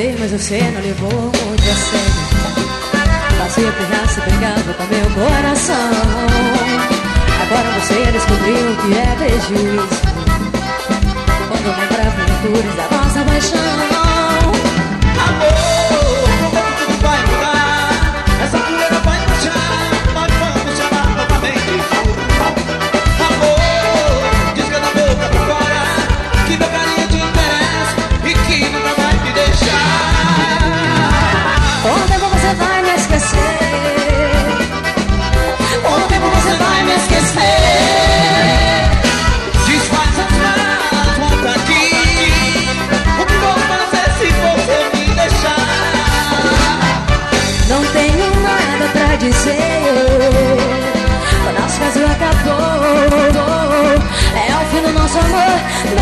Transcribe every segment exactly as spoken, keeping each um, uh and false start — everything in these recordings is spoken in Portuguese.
ajudei, mas você não levou muito a sério. Fazia pirraça, brincava com meu coração. Agora você descobriu que é prejuízo quando lembra aventuras da nossa paixão. Amor, como tudo vai mudar, essa poeira vai marchar, nós vamos chamar novamente. Amor, diz que é da boca pra fora, que meu carinho te interessa e que nunca vai me deixar. Com o tempo você vai me esquecer, com o tempo você vai me esquecer. Desfaz as malas, volta aqui, o que vou fazer se você me deixar? Não tenho nada pra dizer, o nosso caso acabou, é o fim do nosso amor,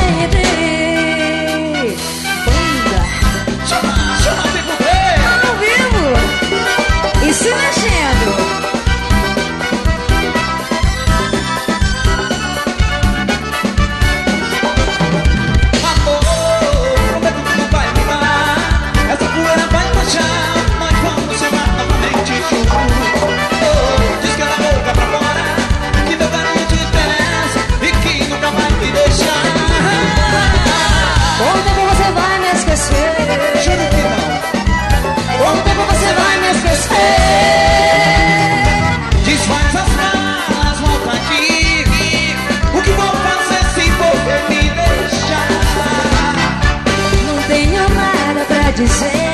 baby. Banda, Chama, chama a Vivo Play. ao vivo e se mexendo. Amor, prometo que não vai mudar, essa poeira vai marchar, nós vamos chamar novamente. Oh, diz que é da boca pra fora, que meu carinho te interessa e que nunca vai me deixar. Com o tempo você vai me esquecer, Juro que não. com o tempo você vai me esquecer. Desfaz as malas, volta aqui, o que vou fazer se você me deixar? Não tenho nada pra dizer,